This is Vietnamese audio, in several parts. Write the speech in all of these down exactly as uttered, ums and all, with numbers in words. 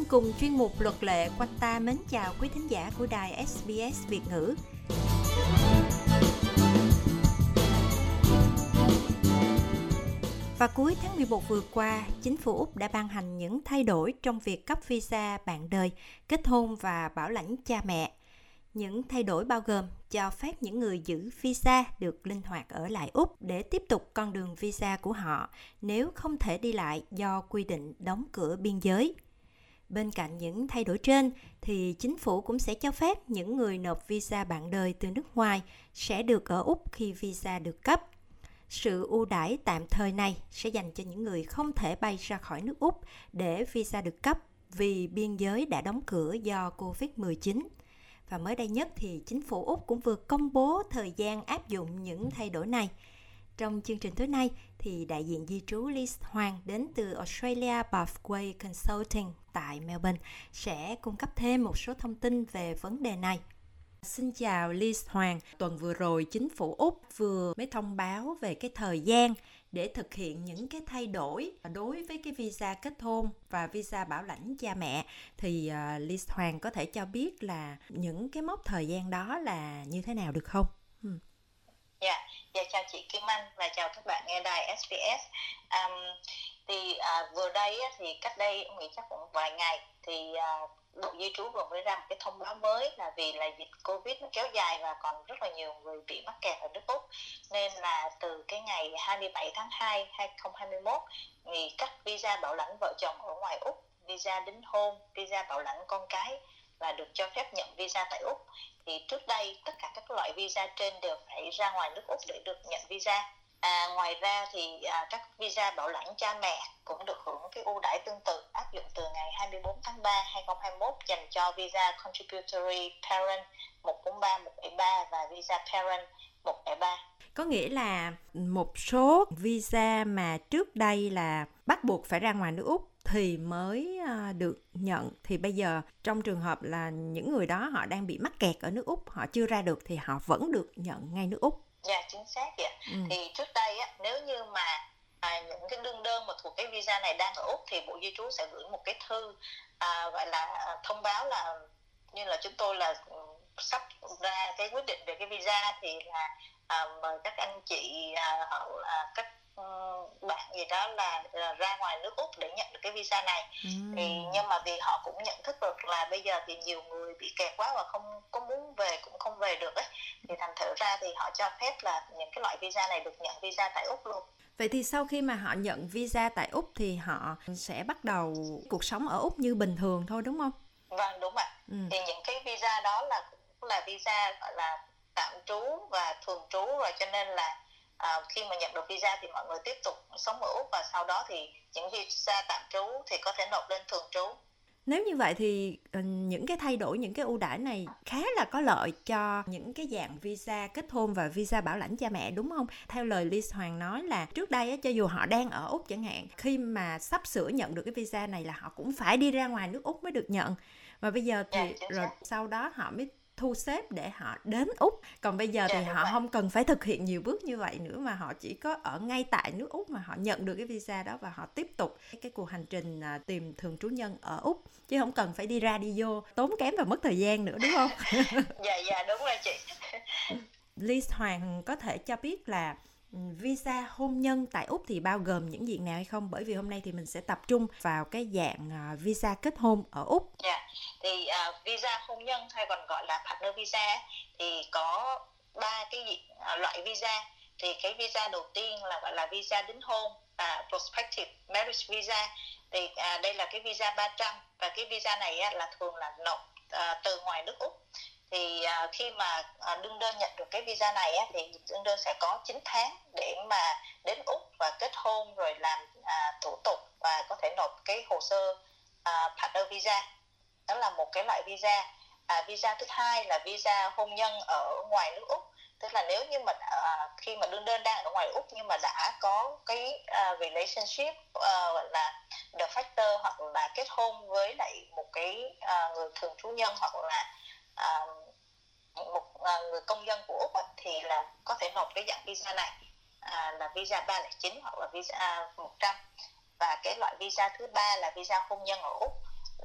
cùng chuyên mục Luật lệ, Quanh ta mến chào quý thính giả của đài ét bê ét Việt ngữ. Vào cuối tháng mười một vừa qua, chính phủ Úc đã ban hành những thay đổi trong việc cấp visa bạn đời, kết hôn và bảo lãnh cha mẹ. Những thay đổi bao gồm cho phép những người giữ visa được linh hoạt ở lại Úc để tiếp tục con đường visa của họ nếu không thể đi lại do quy định đóng cửa biên giới. Bên cạnh những thay đổi trên, thì chính phủ cũng sẽ cho phép những người nộp visa bạn đời từ nước ngoài sẽ được ở Úc khi visa được cấp. Sự ưu đãi tạm thời này sẽ dành cho những người không thể bay ra khỏi nước Úc để visa được cấp vì biên giới đã đóng cửa do covid mười chín. Và mới đây nhất thì chính phủ Úc cũng vừa công bố thời gian áp dụng những thay đổi này. Trong chương trình tối nay thì đại diện di trú Liz Hoàng đến từ Australia Pathway Consulting tại Melbourne sẽ cung cấp thêm một số thông tin về vấn đề này. Xin chào Liz Hoàng. Tuần vừa rồi chính phủ Úc vừa mới thông báo về cái thời gian để thực hiện những cái thay đổi đối với cái visa kết hôn và visa bảo lãnh cha mẹ. Thì uh, Liz Hoàng có thể cho biết là những cái mốc thời gian đó là như thế nào được không? Hmm. Dạ, dạ chào chị Kim Anh và chào các bạn nghe đài ét bê ét. Um, thì uh, vừa đây thì cách đây em nghĩ chắc cũng vài ngày thì uh, Bộ Di trú vừa mới ra một cái thông báo mới là vì là dịch Covid nó kéo dài và còn rất là nhiều người bị mắc kẹt ở nước Úc, nên là từ cái ngày hai mươi bảy tháng hai năm hai không hai mốt thì các visa bảo lãnh vợ chồng ở ngoài Úc, visa đính hôn, visa bảo lãnh con cái là được cho phép nhận visa tại Úc. Thì trước đây tất cả các loại visa trên đều phải ra ngoài nước Úc để được nhận visa. À, ngoài ra thì à, các visa bảo lãnh cha mẹ cũng được hưởng cái ưu đãi tương tự áp dụng từ ngày hai mươi bốn tháng ba năm hai không hai mốt dành cho visa Contributory Parent một bốn ba, một bảy ba và visa Parent một bảy ba. Có nghĩa là một số visa mà trước đây là bắt buộc phải ra ngoài nước Úc thì mới được nhận, thì bây giờ trong trường hợp là những người đó họ đang bị mắc kẹt ở nước Úc, họ chưa ra được thì họ vẫn được nhận ngay nước Úc. Dạ, chính xác vậy. Ừ. Thì trước đây á, nếu như mà à, những cái đương đơn mà thuộc cái visa này đang ở Úc thì Bộ Di trú sẽ gửi một cái thư à, gọi là à, thông báo là như là chúng tôi là sắp ra cái quyết định về cái visa, thì là à, mời các anh chị à, họ, à, các bạn gì đó là, là ra ngoài nước Úc để nhận được cái visa này. Ừ. Thì nhưng mà vì họ cũng nhận thức được là bây giờ thì nhiều người bị kẹt quá và không có muốn về cũng không về được ấy, thì thành thử ra thì họ cho phép là những cái loại visa này được nhận visa tại Úc luôn. Vậy thì sau khi mà họ nhận visa tại Úc thì họ sẽ bắt đầu cuộc sống ở Úc như bình thường thôi, đúng không? Vâng, đúng ạ. Ừ. Thì những cái visa đó là cũng là visa gọi là tạm trú và thường trú rồi, cho nên là À, khi mà nhận được visa thì mọi người tiếp tục sống ở Úc, và sau đó thì những visa tạm trú thì có thể nộp lên thường trú. Nếu như vậy thì những cái thay đổi, những cái ưu đãi này khá là có lợi cho những cái dạng visa kết hôn và visa bảo lãnh cha mẹ, đúng không? Theo lời Liz Hoàng nói là trước đây cho dù họ đang ở Úc chẳng hạn, khi mà sắp sửa nhận được cái visa này là họ cũng phải đi ra ngoài nước Úc mới được nhận. Và bây giờ thì yeah, rồi sau đó họ mới thu xếp để họ đến Úc. Còn bây giờ thì họ không cần phải thực hiện nhiều bước như vậy nữa, mà họ chỉ có ở ngay tại nước Úc mà họ nhận được cái visa đó và họ tiếp tục cái cuộc hành trình tìm thường trú nhân ở Úc, chứ không cần phải đi ra đi vô tốn kém và mất thời gian nữa, đúng không? Dạ dạ đúng rồi chị. Liz Hoàng có thể cho biết là visa hôn nhân tại Úc thì bao gồm những diện nào hay không? Bởi vì hôm nay thì mình sẽ tập trung vào cái dạng uh, visa kết hôn ở Úc. Dạ, yeah. Thì uh, visa hôn nhân hay còn gọi là partner visa thì có ba cái uh, loại visa. Thì cái visa đầu tiên là gọi là visa đính hôn và prospective marriage visa. Thì uh, đây là cái visa ba trăm, và cái visa này uh, là thường là nộp uh, từ ngoài nước Úc. Thì uh, khi mà uh, đương đơn nhận được cái visa này á, thì đương đơn sẽ có chín tháng để mà đến Úc và kết hôn rồi làm uh, thủ tục và có thể nộp cái hồ sơ uh, partner visa. Đó là một cái loại visa. Uh, visa thứ hai là visa hôn nhân ở ngoài nước Úc. Tức là nếu như mà uh, khi mà đương đơn đang ở ngoài Úc nhưng mà đã có cái uh, relationship uh, gọi là de facto hoặc là kết hôn với lại một cái uh, người thường trú nhân hoặc là À, một à, người công dân của Úc á, thì là có thể nộp cái dạng visa này à, là visa ba không chín hoặc là visa một trăm. Và cái loại visa thứ ba là visa hôn nhân ở Úc,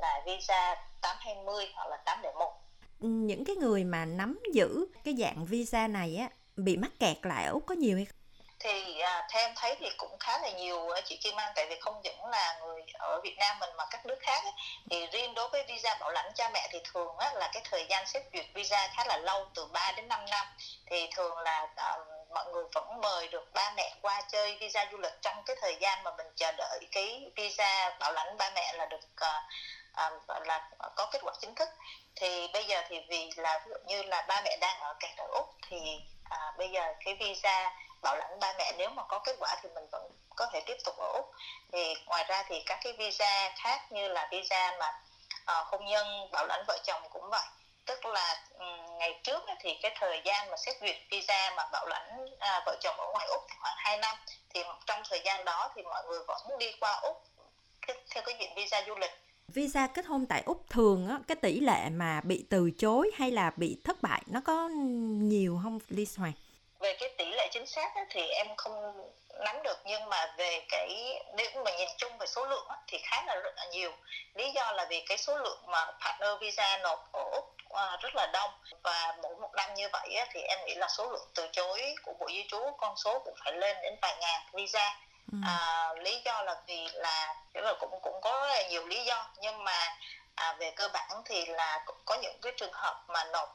là visa tám hai mươi hoặc là tám không một. Những cái người mà nắm giữ cái dạng visa này á bị mắc kẹt lại ở Úc có nhiều hay không? Thì à, theo em thấy thì cũng khá là nhiều chị Kim Anh, tại vì không những là người ở Việt Nam mình mà các nước khác ấy, thì riêng đối với visa bảo lãnh cha mẹ thì thường á, là cái thời gian xét duyệt visa khá là lâu, từ ba đến năm năm. Thì thường là à, mọi người vẫn mời được ba mẹ qua chơi visa du lịch trong cái thời gian mà mình chờ đợi cái visa bảo lãnh ba mẹ là được à, à, là có kết quả chính thức. Thì bây giờ thì vì là ví dụ như là ba mẹ đang ở kẹt ở Úc thì à, bây giờ cái visa bảo lãnh ba mẹ nếu mà có kết quả thì mình vẫn có thể tiếp tục ở Úc. Thì ngoài ra thì các cái visa khác như là visa mà uh, hôn nhân bảo lãnh vợ chồng cũng vậy, tức là um, ngày trước thì cái thời gian mà xét duyệt visa mà bảo lãnh uh, vợ chồng ở ngoài Úc thì khoảng hai năm, thì trong thời gian đó thì mọi người vẫn đi qua Úc theo cái diện visa du lịch. Visa kết hôn tại Úc thường á, cái tỷ lệ mà bị từ chối hay là bị thất bại nó có nhiều không Lisa Hoàng? Về cái tỷ lệ chính xác á, thì em không nắm được, nhưng mà về cái nếu mà nhìn chung về số lượng á, thì khá là rất là nhiều. Lý do là vì cái số lượng mà partner visa nộp ở Úc à, rất là đông, và mỗi một năm như vậy á, thì em nghĩ là số lượng từ chối của Bộ Di trú con số cũng phải lên đến vài ngàn visa. Ừ. À, lý do là vì là tức là cũng cũng có rất là nhiều lý do, nhưng mà à, về cơ bản thì là cũng có những cái trường hợp mà nộp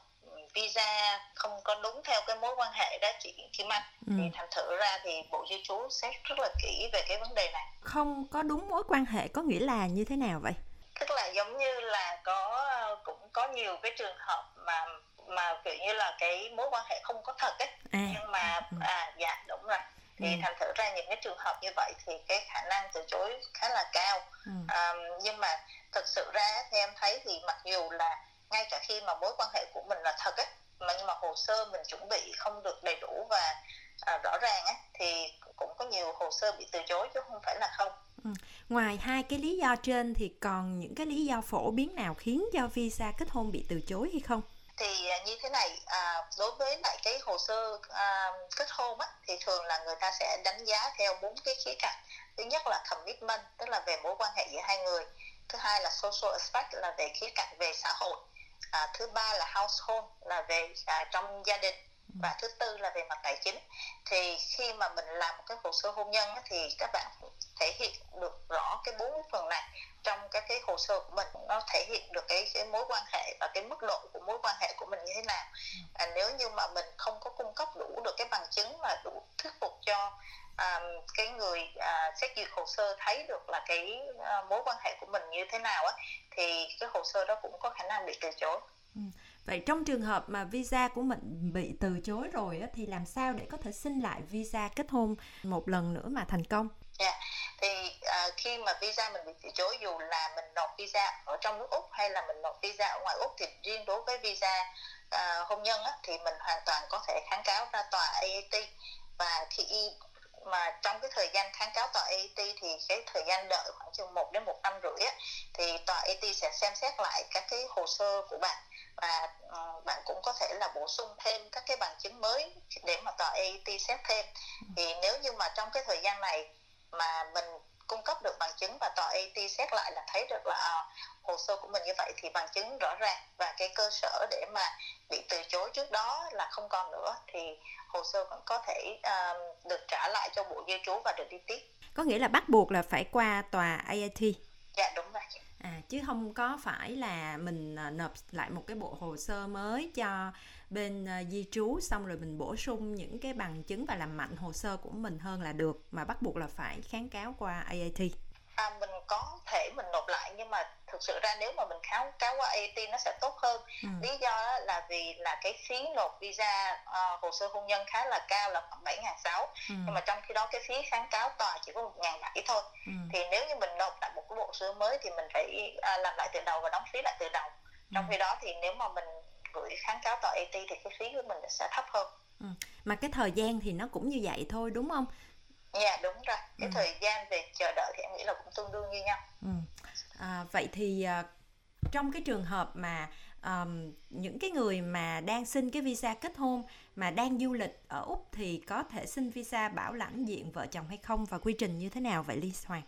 visa không có đúng theo cái mối quan hệ đó chị Kim Anh. Ừ. Thì thành thử ra thì Bộ Di trú xét rất là kỹ về cái vấn đề này. Không có đúng mối quan hệ có nghĩa là như thế nào vậy? Tức là giống như là có cũng có nhiều cái trường hợp mà mà kiểu như là cái mối quan hệ không có thật ấy. À. Nhưng mà ừ. à dạ đúng rồi. Thì ừ. thành thử ra những cái trường hợp như vậy thì cái khả năng từ chối khá là cao. Ừ. À, nhưng mà thực sự ra theo em thấy thì mặc dù là ngay cả khi mà mối quan hệ của mình là thật ấy, mà nhưng mà hồ sơ mình chuẩn bị không được đầy đủ và à, rõ ràng ấy, thì cũng có nhiều hồ sơ bị từ chối chứ không phải là không. Ừ. Ngoài hai cái lý do trên thì còn những cái lý do phổ biến nào khiến cho visa kết hôn bị từ chối hay không? Thì à, như thế này, à, đối với lại cái hồ sơ à, kết hôn á, thì thường là người ta sẽ đánh giá theo bốn cái khía cạnh. Thứ nhất là commitment, tức là về mối quan hệ giữa hai người. Thứ hai là social aspect, là về khía cạnh về xã hội. À, thứ ba là household, là về à, trong gia đình. Và thứ tư là về mặt tài chính. Thì khi mà mình làm một cái hồ sơ hôn nhân á, thì các bạn thể hiện được rõ cái bốn phần này trong các cái hồ sơ của mình, nó thể hiện được cái, cái mối quan hệ và cái mức độ của mối quan hệ của mình như thế nào. À, nếu như mà mình không có cung cấp đủ được cái bằng chứng mà đủ thuyết phục cho à, cái người à, xét duyệt hồ sơ thấy được là cái à, mối quan hệ của mình như thế nào á, thì cái hồ sơ đó cũng có khả năng bị từ chối. Ừ. Vậy trong trường hợp mà visa của mình bị từ chối rồi á, thì làm sao để có thể xin lại visa kết hôn một lần nữa mà thành công? Yeah. Thì à, khi mà visa mình bị từ chối, dù là mình nộp visa ở trong nước Úc hay là mình nộp visa ở ngoài Úc, thì riêng đối với visa à, hôn nhân á, thì mình hoàn toàn có thể kháng cáo ra tòa a a tê. Và khi mà trong cái thời gian kháng cáo tòa a a tê thì cái thời gian đợi khoảng chừng một đến một năm rưỡi á, thì tòa a a tê sẽ xem xét lại các cái hồ sơ của bạn, và uh, bạn cũng có thể là bổ sung thêm các cái bằng chứng mới để mà tòa a a tê xét thêm. Thì nếu như mà trong cái thời gian này mà mình cung cấp được bằng chứng và tòa a a tê xét lại là thấy được là uh, hồ sơ của mình như vậy, thì bằng chứng rõ ràng và cái cơ sở để mà bị từ chối trước đó là không còn nữa, thì hồ sơ vẫn có thể uh, được trả lại cho Bộ Di trú và được đi tiếp. Có nghĩa là bắt buộc là phải qua tòa a a tê. Dạ đúng rồi. À, chứ không có phải là mình nộp lại một cái bộ hồ sơ mới cho bên uh, di trú xong rồi mình bổ sung những cái bằng chứng và làm mạnh hồ sơ của mình hơn là được, mà bắt buộc là phải kháng cáo qua a a tê. À, mình có thể mình nộp lại, nhưng mà thực sự ra nếu mà mình kháng cáo qua a a tê nó sẽ tốt hơn. Ừ. Lý do là vì là cái phí nộp visa uh, hồ sơ hôn nhân khá là cao, là khoảng bảy nghìn sáu trăm. Ừ. Nhưng mà trong khi đó cái phí kháng cáo tòa chỉ có một nghìn bảy trăm thôi. Ừ. Thì nếu như mình nộp lại một cái bộ hồ sơ mới thì mình phải uh, làm lại từ đầu và đóng phí lại từ đầu. Trong ừ. khi đó thì nếu mà mình gửi kháng cáo tòa a a tê thì cái phí của mình sẽ thấp hơn. Ừ. Mà cái thời gian thì nó cũng như vậy thôi đúng không? Dạ yeah, đúng rồi. Cái ừ. thời gian về chờ đợi thì em nghĩ là cũng tương đương như nhau. Ừ. À, vậy thì uh, trong cái trường hợp mà um, những cái người mà đang xin cái visa kết hôn mà đang du lịch ở Úc thì có thể xin visa bảo lãnh diện vợ chồng hay không, và quy trình như thế nào vậy Lisa Hoàng?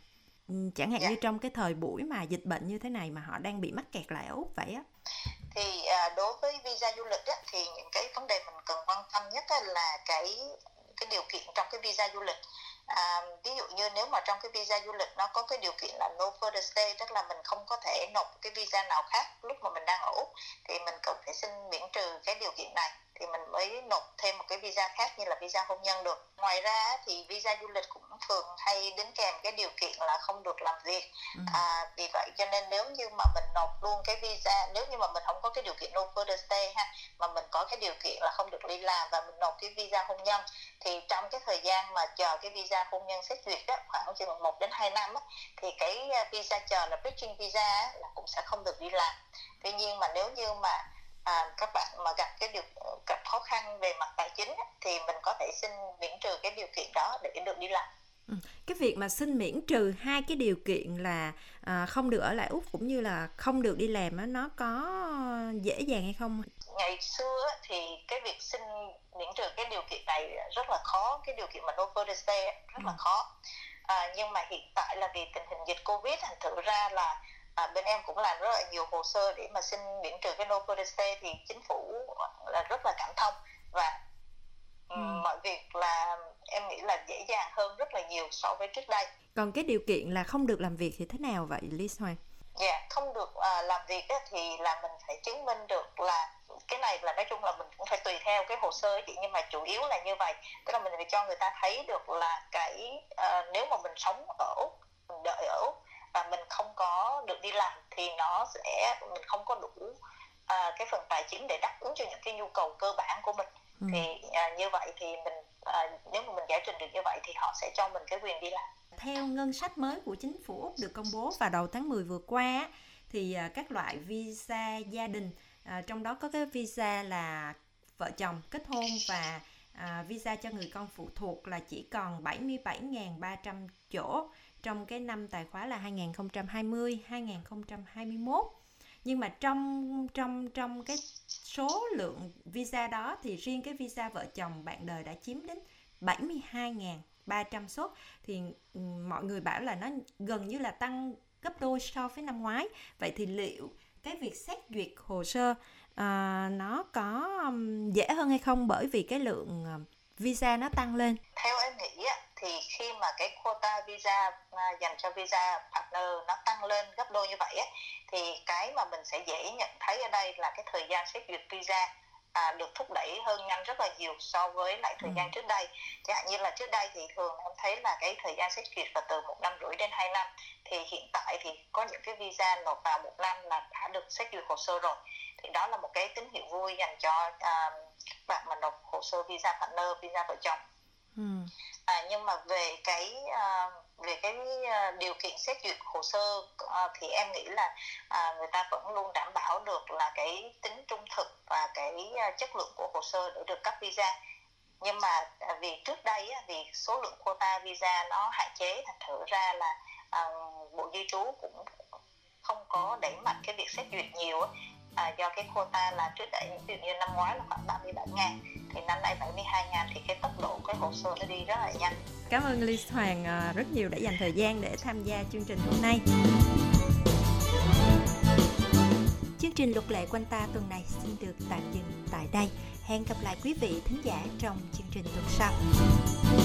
chẳng hạn Dạ. như trong cái thời buổi mà dịch bệnh như thế này mà họ đang bị mắc kẹt lại ở Úc vậy á? Thì à, đối với visa du lịch á, thì những cái vấn đề mình cần quan tâm nhất á, là cái cái điều kiện trong cái visa du lịch. À, ví dụ như nếu mà trong cái visa du lịch nó có cái điều kiện là no further stay, tức là mình không có thể nộp cái visa nào khác lúc mà mình đang ở Úc, thì mình cần phải xin miễn trừ cái điều kiện này thì mình mới nộp thêm một cái visa khác như là visa hôn nhân được. Ngoài ra thì visa du lịch cũng thường hay đính kèm cái điều kiện là không được làm việc. Ừ. À, vì vậy cho nên nếu như mà mình nộp luôn cái visa, nếu như mà mình không có cái điều kiện no further stay ha, mà mình có cái điều kiện là không được đi làm và mình nộp cái visa hôn nhân, thì trong cái thời gian mà chờ cái visa hôn nhân xét duyệt á, khoảng chừng một đến hai năm á, thì cái visa chờ là bridging visa á, là cũng sẽ không được đi làm. Tuy nhiên mà nếu như mà à, các bạn mà gặp cái điều gặp khó khăn về mặt tài chính á, thì mình có thể xin miễn trừ cái điều kiện đó để được đi làm. Ừ. Cái việc mà xin miễn trừ hai cái điều kiện là à, không được ở lại Úc cũng như là không được đi làm á, nó có dễ dàng hay không? Ngày xưa á, thì cái việc xin miễn trừ cái điều kiện này rất là khó, cái điều kiện mà no further stay rất là khó. À, nhưng mà hiện tại là vì tình hình dịch Covid, thành thử ra là à, bên em cũng làm rất là nhiều hồ sơ để mà xin miễn trừ cái no further stay, thì chính phủ là rất là cảm thông và ừ. mọi việc là em nghĩ là dễ dàng hơn rất là nhiều so với trước đây. Còn cái điều kiện là không được làm việc thì thế nào vậy Liz Hoàng? Dạ, yeah, không được uh, làm việc á, thì là mình phải chứng minh được là cái này là nói chung là mình cũng phải tùy theo cái hồ sơ ấy chị, nhưng mà chủ yếu là như vậy, tức là mình phải cho người ta thấy được là cái uh, nếu mà mình sống ở Úc, mình đợi ở Úc và mình không có được đi làm thì nó sẽ mình không có đủ uh, cái phần tài chính để đáp ứng cho những cái nhu cầu cơ bản của mình. Ừ. Thì uh, như vậy thì mình uh, nếu mà mình giải trình được như vậy thì họ sẽ cho mình cái quyền đi làm. Theo ngân sách mới của chính phủ Úc được công bố vào đầu tháng mười vừa qua thì các loại visa gia đình, trong đó có cái visa là vợ chồng kết hôn và visa cho người con phụ thuộc là chỉ còn bảy mươi bảy nghìn ba trăm chỗ trong cái năm tài khóa là hai nghìn không trăm hai mươi đến hai nghìn không trăm hai mươi mốt. Nhưng mà trong trong trong cái số lượng visa đó thì riêng cái visa vợ chồng bạn đời đã chiếm đến bảy mươi hai nghìn ba trăm suất, thì mọi người bảo là nó gần như là tăng gấp đôi so với năm ngoái. Vậy thì liệu cái việc xét duyệt hồ sơ uh, nó có um, dễ hơn hay không, bởi vì cái lượng uh, visa nó tăng lên? Theo em nghĩ á, thì khi mà cái quota visa uh, dành cho visa partner nó tăng lên gấp đôi như vậy á, thì cái mà mình sẽ dễ nhận thấy ở đây là cái thời gian xét duyệt visa À, được thúc đẩy hơn nhanh rất là nhiều so với lại thời ừ. gian trước đây. Chẳng hạn như là trước đây thì thường em thấy là cái thời gian xét duyệt là từ một năm rưỡi đến hai năm, thì hiện tại thì có những cái visa nộp vào một năm là đã được xét duyệt hồ sơ rồi. Thì đó là một cái tín hiệu vui dành cho uh, bạn mà nộp hồ sơ visa partner, visa vợ chồng. ừ. À, nhưng mà về cái uh, về cái uh, điều kiện xét duyệt hồ sơ uh, thì em nghĩ là uh, người ta vẫn luôn đảm bảo được là cái tính trung thực và cái uh, chất lượng của hồ sơ để được cấp visa. Nhưng mà uh, vì trước đây uh, vì số lượng quota visa nó hạn chế, thành thử ra là uh, Bộ Di trú cũng không có đẩy mạnh cái việc xét duyệt nhiều uh, À, do cái quota là trước đây ví dụ như năm ngoái là khoảng ba mươi bảy nghìn, thì năm nay bảy mươi hai nghìn, thì cái tốc độ cái hồ sơ nó đi rất là nhanh. Cảm ơn Liz Hoàng rất nhiều đã dành thời gian để tham gia chương trình hôm nay. Chương trình Luật lệ quanh ta tuần này xin được tạm dừng tại đây. Hẹn gặp lại quý vị thính giả trong chương trình tuần sau.